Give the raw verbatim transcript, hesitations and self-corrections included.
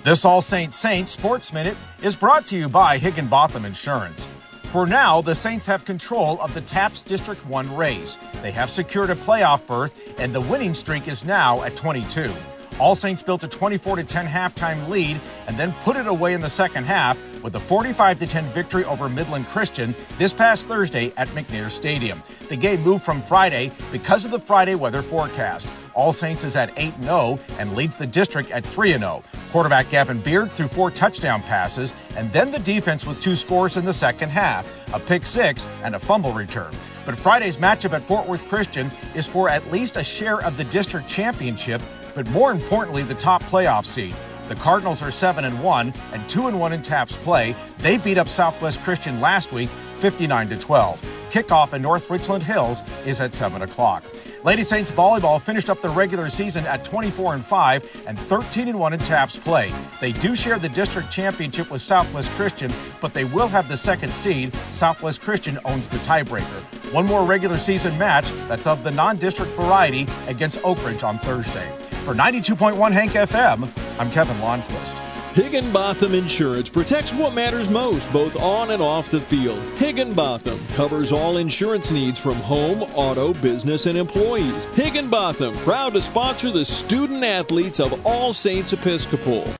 This All Saints Saints Sports Minute is brought to you by Higginbotham Insurance. For now, the Saints have control of the TAPS District one race. They have secured a playoff berth, and the winning streak is now at twenty-two. All Saints built a twenty-four to ten halftime lead and then put it away in the second half with a forty-five to ten victory over Midland Christian this past Thursday at McNair Stadium. The game moved from Friday because of the Friday weather forecast. All Saints is at eight and oh and leads the district at three and oh. Quarterback Gavin Beard threw four touchdown passes, and then the defense with two scores in the second half, a pick six and a fumble return. But Friday's matchup at Fort Worth Christian is for at least a share of the district championship, but more importantly, the top playoff seed. The Cardinals are seven and one and two and one in TAPS play. They beat up Southwest Christian last week, fifty-nine to twelve. Kickoff in North Richland Hills is at seven o'clock. Lady Saints volleyball finished up the regular season at twenty-four and five and thirteen and one in TAPS play. They do share the district championship with Southwest Christian, but they will have the second seed. Southwest Christian owns the tiebreaker. One more regular season match that's of the non-district variety against Oak Ridge on Thursday. For ninety-two point one Hank F M, I'm Kevin Lonnquist. Higginbotham Insurance protects what matters most, both on and off the field. Higginbotham covers all insurance needs from home, auto, business, and employees. Higginbotham, proud to sponsor the student athletes of All Saints Episcopal.